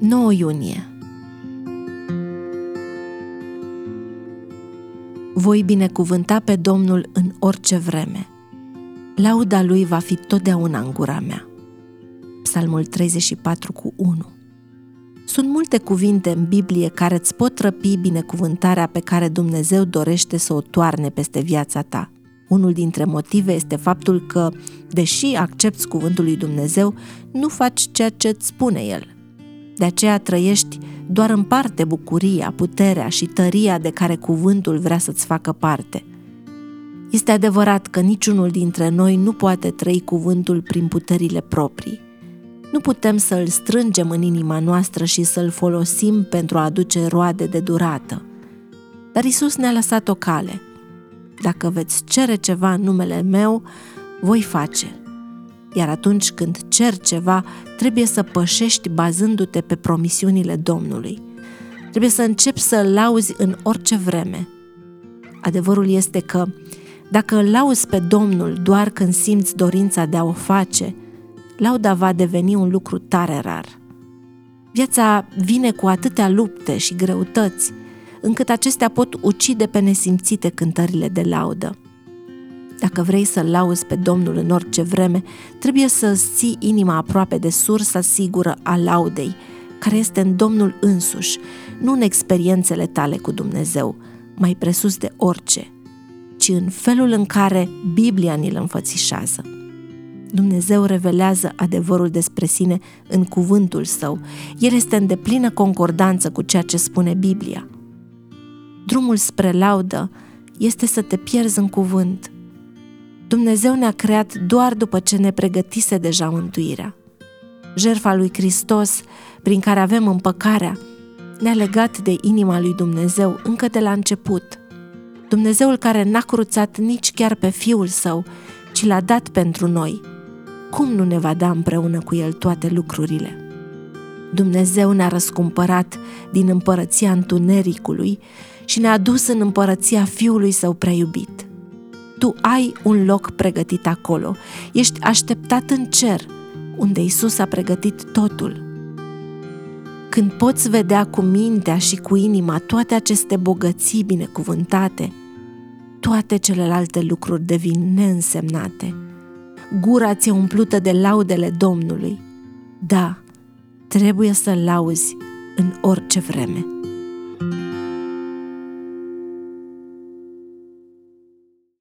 9 iunie. Voi binecuvânta pe Domnul în orice vreme. Lauda Lui va fi totdeauna în gura mea. Psalmul 34:1. Sunt multe cuvinte în Biblie care îți pot răpi binecuvântarea pe care Dumnezeu dorește să o toarne peste viața ta. Unul dintre motive este faptul că, deși accepți cuvântul lui Dumnezeu, nu faci ceea ce îți spune El. De aceea trăiești doar în parte bucuria, puterea și tăria de care cuvântul vrea să-ți facă parte. Este adevărat că niciunul dintre noi nu poate trăi cuvântul prin puterile proprii. Nu putem să îl strângem în inima noastră și să îl folosim pentru a aduce roade de durată. Dar Iisus ne-a lăsat o cale. Dacă veți cere ceva în numele meu, voi face. Iar atunci când ceri ceva, trebuie să pășești bazându-te pe promisiunile Domnului. Trebuie să începi să îl lauzi în orice vreme. Adevărul este că, dacă îl lauzi pe Domnul doar când simți dorința de a o face, lauda va deveni un lucru tare rar. Viața vine cu atâtea lupte și greutăți, încât acestea pot ucide pe nesimțite cântările de laudă. Dacă vrei să-L lauzi pe Domnul în orice vreme, trebuie să-ți ții inima aproape de sursa sigură a laudei, care este în Domnul însuși, nu în experiențele tale cu Dumnezeu, mai presus de orice, ci în felul în care Biblia ni-l înfățișează. Dumnezeu revelează adevărul despre sine în cuvântul Său. El este în deplină concordanță cu ceea ce spune Biblia. Drumul spre laudă este să te pierzi în cuvânt. Dumnezeu ne-a creat doar după ce ne pregătise deja mântuirea. Jertfa lui Hristos, prin care avem împăcarea, ne-a legat de inima lui Dumnezeu încă de la început. Dumnezeul care n-a cruțat nici chiar pe Fiul Său, ci l-a dat pentru noi. Cum nu ne va da împreună cu El toate lucrurile? Dumnezeu ne-a răscumpărat din împărăția întunericului și ne-a dus în împărăția Fiului Său prea iubit. Tu ai un loc pregătit acolo, ești așteptat în cer, unde Iisus a pregătit totul. Când poți vedea cu mintea și cu inima toate aceste bogății binecuvântate, toate celelalte lucruri devin neînsemnate. Gura ți-e umplută de laudele Domnului. Da, trebuie să-L lauzi în orice vreme.